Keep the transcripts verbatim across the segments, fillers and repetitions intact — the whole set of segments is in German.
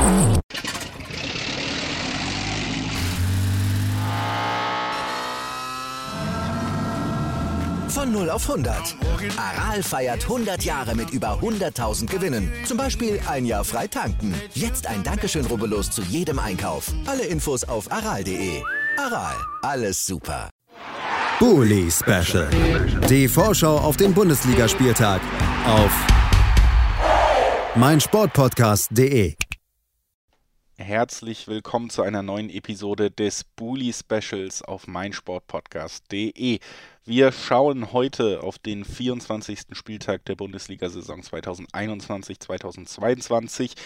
Von null auf hundert. Aral feiert hundert Jahre mit über hunderttausend Gewinnen. Zum Beispiel ein Jahr frei tanken. Jetzt ein Dankeschön, rubbellos zu jedem Einkauf. Alle Infos auf aral punkt de. Aral, alles super. Bully Special. Die Vorschau auf den Bundesligaspieltag auf meinsportpodcast punkt de. Herzlich willkommen zu einer neuen Episode des Bully Specials auf meinsportpodcast punkt de. Wir schauen heute auf den vierundzwanzigsten Spieltag der Bundesliga-Saison zweitausendeinundzwanzig zweitausendzweiundzwanzig.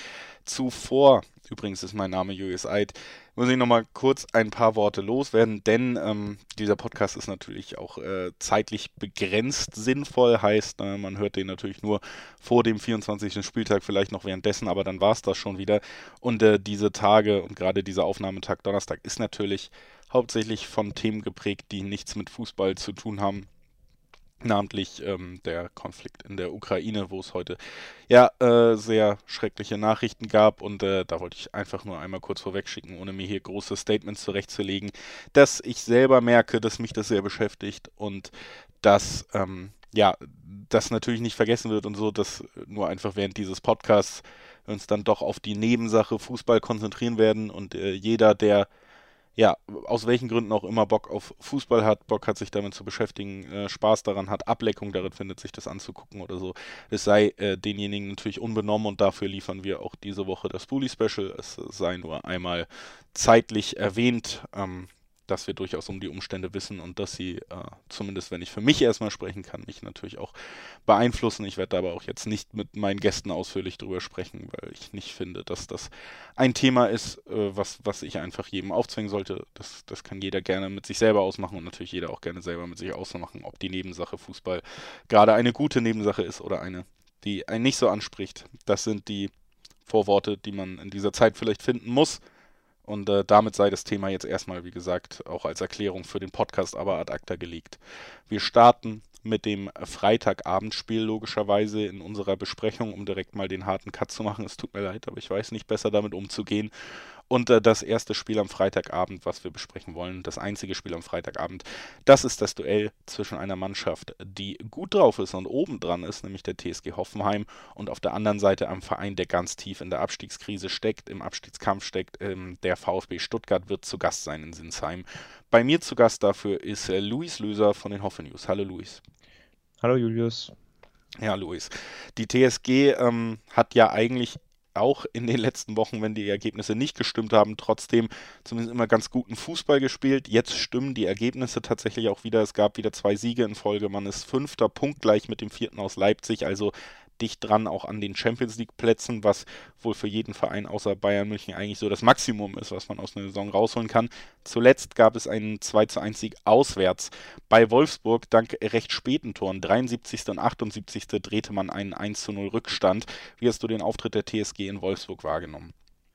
Zuvor, übrigens ist mein Name Julius Eid, muss ich nochmal kurz ein paar Worte loswerden, denn ähm, dieser Podcast ist natürlich auch äh, zeitlich begrenzt sinnvoll, heißt, äh, man hört den natürlich nur vor dem vierundzwanzigsten Spieltag, vielleicht noch währenddessen, aber dann war es das schon wieder. Und äh, diese Tage und gerade dieser Aufnahmetag Donnerstag ist natürlich hauptsächlich von Themen geprägt, die nichts mit Fußball zu tun haben. Namentlich ähm, der Konflikt in der Ukraine, wo es heute ja äh, sehr schreckliche Nachrichten gab. Und äh, da wollte ich einfach nur einmal kurz vorweg schicken, ohne mir hier große Statements zurechtzulegen, dass ich selber merke, dass mich das sehr beschäftigt und dass ähm, ja, das natürlich nicht vergessen wird und so, dass nur einfach während dieses Podcasts wir uns dann doch auf die Nebensache Fußball konzentrieren werden und äh, jeder, der ja, aus welchen Gründen auch immer Bock auf Fußball hat, Bock hat, sich damit zu beschäftigen, äh, Spaß daran hat, Ableckung darin findet, sich das anzugucken oder so. Es sei äh, denjenigen natürlich unbenommen und dafür liefern wir auch diese Woche das Bully Special. Es sei nur einmal zeitlich erwähnt, ähm, dass wir durchaus um die Umstände wissen und dass sie, äh, zumindest wenn ich für mich erstmal sprechen kann, mich natürlich auch beeinflussen. Ich werde aber auch jetzt nicht mit meinen Gästen ausführlich drüber sprechen, weil ich nicht finde, dass das ein Thema ist, äh, was, was ich einfach jedem aufzwingen sollte. Das, das kann jeder gerne mit sich selber ausmachen und natürlich jeder auch gerne selber mit sich ausmachen, ob die Nebensache Fußball gerade eine gute Nebensache ist oder eine, die einen nicht so anspricht. Das sind die Vorworte, die man in dieser Zeit vielleicht finden muss. Und äh, damit sei das Thema jetzt erstmal, wie gesagt, auch als Erklärung für den Podcast aber ad acta gelegt. Wir starten mit dem Freitagabendspiel logischerweise in unserer Besprechung, um direkt mal den harten Cut zu machen. Es tut mir leid, aber ich weiß nicht besser damit umzugehen. Und äh, das erste Spiel am Freitagabend, was wir besprechen wollen, das einzige Spiel am Freitagabend, das ist das Duell zwischen einer Mannschaft, die gut drauf ist und oben dran ist, nämlich der T S G Hoffenheim, und auf der anderen Seite einem Verein, der ganz tief in der Abstiegskrise steckt, im Abstiegskampf steckt. Ähm, der VfB Stuttgart wird zu Gast sein in Sinsheim. Bei mir zu Gast dafür ist äh, Luis Löser von den Hoffe News. Hallo Luis. Hallo Julius. Ja, Luis. Die T S G ähm, hat ja eigentlich auch in den letzten Wochen, wenn die Ergebnisse nicht gestimmt haben, trotzdem zumindest immer ganz guten Fußball gespielt. Jetzt stimmen die Ergebnisse tatsächlich auch wieder. Es gab wieder zwei Siege in Folge. Man ist Fünfter, punktgleich mit dem Vierten aus Leipzig, also dicht dran auch an den Champions-League-Plätzen, was wohl für jeden Verein außer Bayern München eigentlich so das Maximum ist, was man aus einer Saison rausholen kann. Zuletzt gab es einen zwei zu eins Sieg auswärts bei Wolfsburg. Dank recht späten Toren, dreiundsiebzigsten und achtundsiebzigsten drehte man einen eins zu null Rückstand. Wie hast du den Auftritt der T S G in Wolfsburg wahrgenommen?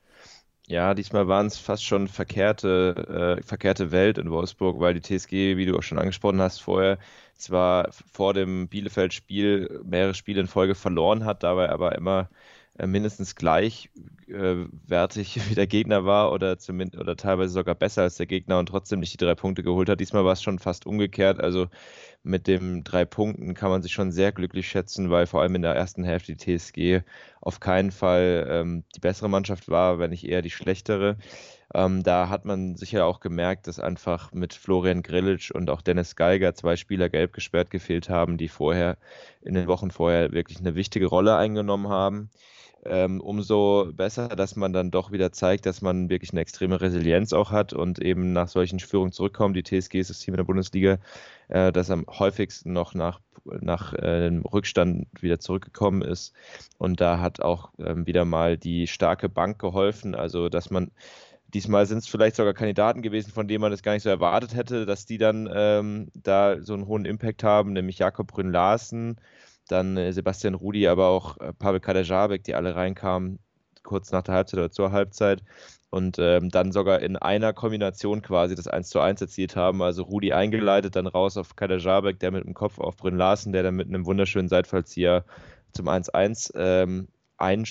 Ja, diesmal waren es fast schon verkehrte, äh, verkehrte Welt in Wolfsburg, weil die T S G, wie du auch schon angesprochen hast vorher, zwar vor dem Bielefeld-Spiel mehrere Spiele in Folge verloren hat, dabei aber immer äh, mindestens gleichwertig äh, wie der Gegner war oder, zumindest, oder teilweise sogar besser als der Gegner und trotzdem nicht die drei Punkte geholt hat. Diesmal war es schon fast umgekehrt, also mit den drei Punkten kann man sich schon sehr glücklich schätzen, weil vor allem in der ersten Hälfte die T S G auf keinen Fall ähm, die bessere Mannschaft war, wenn nicht eher die schlechtere. Ähm, da hat man sicher auch gemerkt, dass einfach mit Florian Grillitsch und auch Dennis Geiger zwei Spieler gelb gesperrt gefehlt haben, die vorher in den Wochen vorher wirklich eine wichtige Rolle eingenommen haben. Ähm, umso besser, dass man dann doch wieder zeigt, dass man wirklich eine extreme Resilienz auch hat und eben nach solchen Führungen zurückkommt. Die T S G ist das Team in der Bundesliga, äh, das am häufigsten noch nach, nach äh, dem Rückstand wieder zurückgekommen ist. Und da hat auch ähm, wieder mal die starke Bank geholfen, also dass man diesmal sind es vielleicht sogar Kandidaten gewesen, von denen man es gar nicht so erwartet hätte, dass die dann ähm, da so einen hohen Impact haben, nämlich Jakob Brünn-Larsen, dann äh, Sebastian Rudi, aber auch äh, Pavel Kaderabek, die alle reinkamen, kurz nach der Halbzeit oder zur Halbzeit und ähm, dann sogar in einer Kombination quasi das eins zu eins erzielt haben. Also Rudi eingeleitet, dann raus auf Kaderabek, der mit dem Kopf auf Brünn-Larsen, der dann mit einem wunderschönen Seitfallzieher zum eins eins ähm, ein,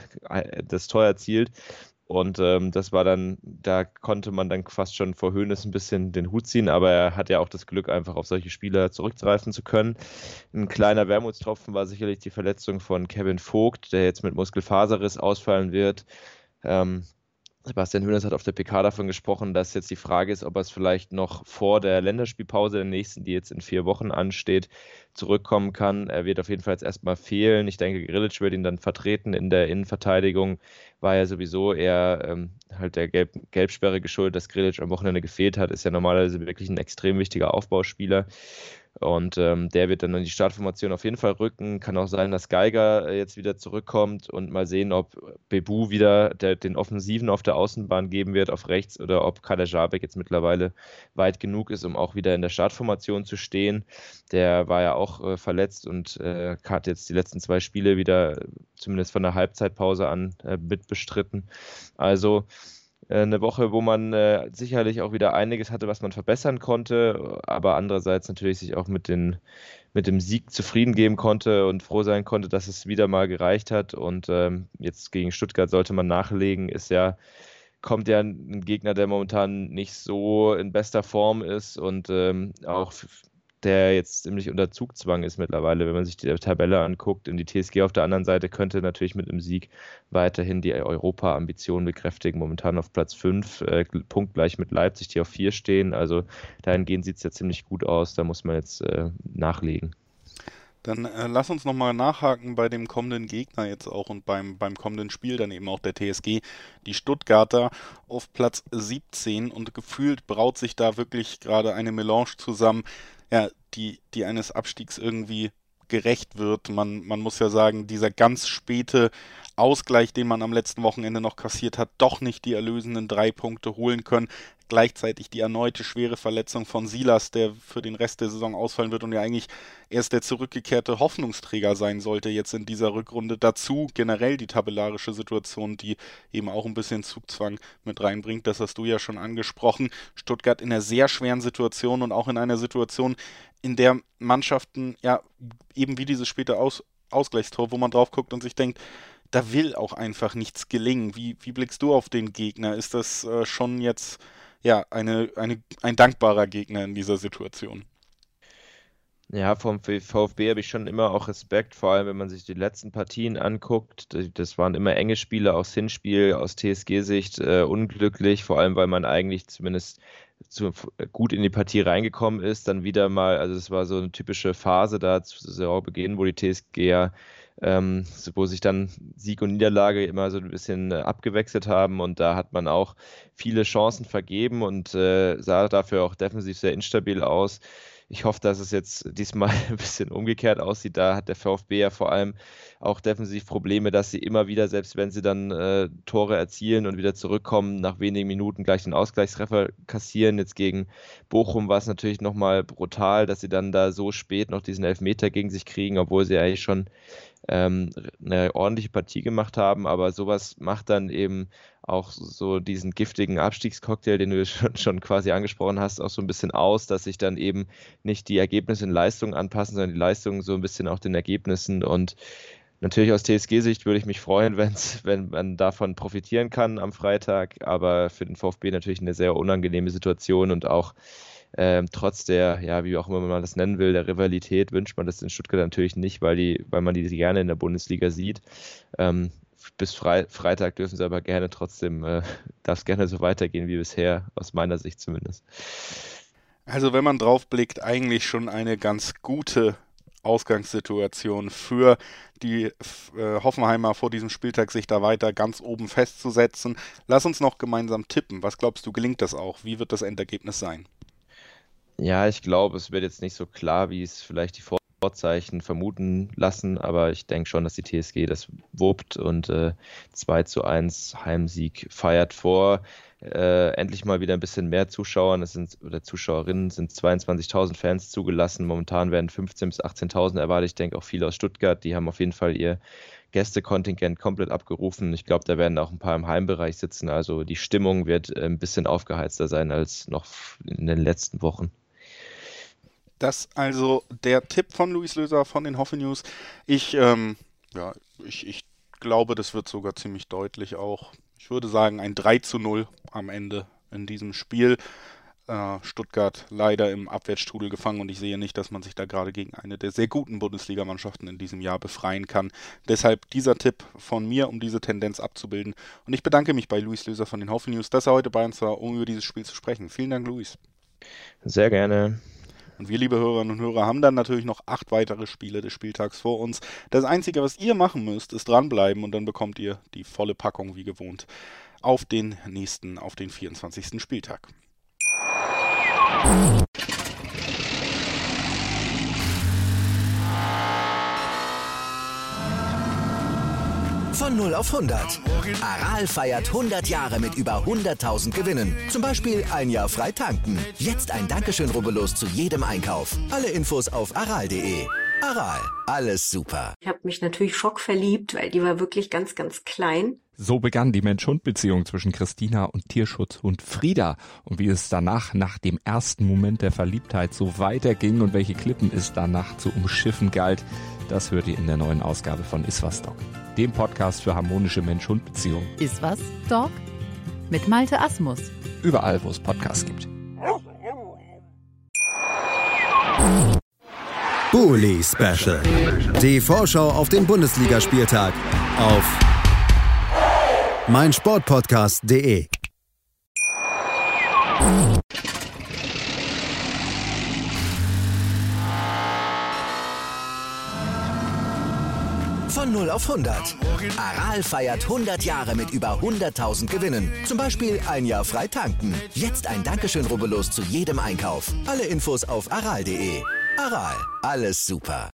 das Tor erzielt. Und ähm, das war dann, da konnte man dann fast schon vor Hoeneß ein bisschen den Hut ziehen, aber er hat ja auch das Glück, einfach auf solche Spieler zurückgreifen zu können. Ein kleiner Wermutstropfen war sicherlich die Verletzung von Kevin Vogt, der jetzt mit Muskelfaserriss ausfallen wird. Ähm, Sebastian Hoeneß hat auf der P K davon gesprochen, dass jetzt die Frage ist, ob er es vielleicht noch vor der Länderspielpause, der nächsten, die jetzt in vier Wochen ansteht, zurückkommen kann. Er wird auf jeden Fall jetzt erstmal fehlen. Ich denke, Grilic wird ihn dann vertreten in der Innenverteidigung. War ja sowieso eher ähm, halt der Gelb- Gelbsperre geschuldet, dass Grilic am Wochenende gefehlt hat. Ist ja normalerweise wirklich ein extrem wichtiger Aufbauspieler. Und ähm, der wird dann in die Startformation auf jeden Fall rücken. Kann auch sein, dass Geiger äh, jetzt wieder zurückkommt und mal sehen, ob Bebu wieder der, den Offensiven auf der Außenbahn geben wird auf rechts oder ob Kader Jabek jetzt mittlerweile weit genug ist, um auch wieder in der Startformation zu stehen. Der war ja auch äh, verletzt und äh, hat jetzt die letzten zwei Spiele wieder zumindest von der Halbzeitpause an äh, mitbestritten. Also eine Woche, wo man äh, sicherlich auch wieder einiges hatte, was man verbessern konnte, aber andererseits natürlich sich auch mit, den, mit dem Sieg zufrieden geben konnte und froh sein konnte, dass es wieder mal gereicht hat. Und ähm, jetzt gegen Stuttgart sollte man nachlegen, ist ja, kommt ja ein Gegner, der momentan nicht so in bester Form ist und ähm, auch der jetzt ziemlich unter Zugzwang ist mittlerweile, wenn man sich die Tabelle anguckt. Und die T S G auf der anderen Seite könnte natürlich mit einem Sieg weiterhin die Europa-Ambitionen bekräftigen. Momentan auf Platz fünf, äh, punktgleich mit Leipzig, die auf vier stehen. Also dahingehend sieht es ja ziemlich gut aus. Da muss man jetzt äh, nachlegen. Dann äh, lass uns nochmal nachhaken bei dem kommenden Gegner jetzt auch und beim, beim kommenden Spiel dann eben auch der T S G. Die Stuttgarter auf Platz siebzehn und gefühlt braut sich da wirklich gerade eine Melange zusammen, ja, die, die eines Abstiegs irgendwie gerecht wird. Man, man muss ja sagen, dieser ganz späte Ausgleich, den man am letzten Wochenende noch kassiert hat, doch nicht die erlösenden drei Punkte holen können. Gleichzeitig die erneute schwere Verletzung von Silas, der für den Rest der Saison ausfallen wird und ja eigentlich erst der zurückgekehrte Hoffnungsträger sein sollte jetzt in dieser Rückrunde. Dazu generell die tabellarische Situation, die eben auch ein bisschen Zugzwang mit reinbringt. Das hast du ja schon angesprochen. Stuttgart in einer sehr schweren Situation und auch in einer Situation, in der Mannschaften, ja, eben wie dieses späte Aus- Ausgleichstor, wo man drauf guckt und sich denkt, da will auch einfach nichts gelingen. Wie, wie blickst du auf den Gegner? Ist das äh, schon jetzt ja eine, eine, ein dankbarer Gegner in dieser Situation? Ja, vom VfB habe ich schon immer auch Respekt, vor allem wenn man sich die letzten Partien anguckt. Das waren immer enge Spiele, aus Hinspiel, aus T S G-Sicht äh, unglücklich, vor allem weil man eigentlich zumindest zu, gut in die Partie reingekommen ist. Dann wieder mal, also es war so eine typische Phase da zu Saisonbeginn, wo die T S G ja Ähm, wo sich dann Sieg und Niederlage immer so ein bisschen äh, abgewechselt haben und da hat man auch viele Chancen vergeben und äh, sah dafür auch defensiv sehr instabil aus. Ich hoffe, dass es jetzt diesmal ein bisschen umgekehrt aussieht. Da hat der VfB ja vor allem auch defensiv Probleme, dass sie immer wieder, selbst wenn sie dann äh, Tore erzielen und wieder zurückkommen, nach wenigen Minuten gleich den Ausgleichstreffer kassieren. Jetzt gegen Bochum war es natürlich nochmal brutal, dass sie dann da so spät noch diesen Elfmeter gegen sich kriegen, obwohl sie eigentlich schon ähm, eine ordentliche Partie gemacht haben. Aber sowas macht dann eben auch so diesen giftigen Abstiegscocktail, den du schon, schon quasi angesprochen hast, auch so ein bisschen aus, dass sich dann eben nicht die Ergebnisse in Leistungen anpassen, sondern die Leistungen so ein bisschen auch den Ergebnissen. Und natürlich aus T S G-Sicht würde ich mich freuen, wenn's, wenn man davon profitieren kann am Freitag, aber für den VfB natürlich eine sehr unangenehme Situation und auch ähm, trotz der, ja, wie auch immer man das nennen will, der Rivalität wünscht man das in Stuttgart natürlich nicht, weil, die, weil man die gerne in der Bundesliga sieht. Ähm, bis Fre- Freitag dürfen sie aber gerne trotzdem, äh, darf es gerne so weitergehen wie bisher, aus meiner Sicht zumindest. Also wenn man drauf blickt, eigentlich schon eine ganz gute Ausgangssituation für die äh, Hoffenheimer vor diesem Spieltag, sich da weiter ganz oben festzusetzen. Lass uns noch gemeinsam tippen. Was glaubst du, gelingt das auch? Wie wird das Endergebnis sein? Ja, ich glaube, es wird jetzt nicht so klar, wie es vielleicht die Vorzeichen vermuten lassen, aber ich denke schon, dass die T S G das wuppt und äh, zwei zu eins Heimsieg feiert vor. Äh, endlich mal wieder ein bisschen mehr Zuschauer, das sind, oder Zuschauerinnen, sind zweiundzwanzigtausend Fans zugelassen. Momentan werden fünfzehntausend bis achtzehntausend erwartet. Ich denke auch viele aus Stuttgart, die haben auf jeden Fall ihr Gästekontingent komplett abgerufen. Ich glaube, da werden auch ein paar im Heimbereich sitzen. Also die Stimmung wird äh, ein bisschen aufgeheizter sein als noch in den letzten Wochen. Das also der Tipp von Luis Löser von den Hoffe News. Ich, ähm, ja, ich, ich glaube, das wird sogar ziemlich deutlich auch. Ich würde sagen, ein drei zu null am Ende in diesem Spiel. Stuttgart leider im Abwärtsstrudel gefangen und ich sehe nicht, dass man sich da gerade gegen eine der sehr guten Bundesligamannschaften in diesem Jahr befreien kann. Deshalb dieser Tipp von mir, um diese Tendenz abzubilden. Und ich bedanke mich bei Luis Löser von den Haufe News, dass er heute bei uns war, um über dieses Spiel zu sprechen. Vielen Dank, Luis. Sehr gerne. Und wir, liebe Hörerinnen und Hörer, haben dann natürlich noch acht weitere Spiele des Spieltags vor uns. Das Einzige, was ihr machen müsst, ist dranbleiben und dann bekommt ihr die volle Packung wie gewohnt auf den nächsten, auf den vierundzwanzigsten Spieltag. Von null auf hundert. Aral feiert hundert Jahre mit über hunderttausend Gewinnen. Zum Beispiel ein Jahr frei tanken. Jetzt ein Dankeschön, rubbellos zu jedem Einkauf. Alle Infos auf aral punkt de. Aral, alles super. Ich habe mich natürlich schockverliebt, weil die war wirklich ganz, ganz klein. So begann die Mensch-Hund-Beziehung zwischen Christina und Tierschutzhund Frieda. Und wie es danach, nach dem ersten Moment der Verliebtheit, so weiterging und welche Klippen es danach zu umschiffen galt, das hört ihr in der neuen Ausgabe von Iswas Dog, dem Podcast für harmonische Mensch-Hund-Beziehungen. Iswas Dog? Mit Malte Asmus. Überall, wo es Podcasts gibt. Bully Special. Die Vorschau auf den Bundesligaspieltag auf meinsportpodcast punkt de. Von null auf hundert. Aral feiert hundert Jahre mit über hunderttausend Gewinnen. Zum Beispiel ein Jahr frei tanken. Jetzt ein Dankeschön, rubbellos zu jedem Einkauf. Alle Infos auf aral punkt de. Aral, alles super.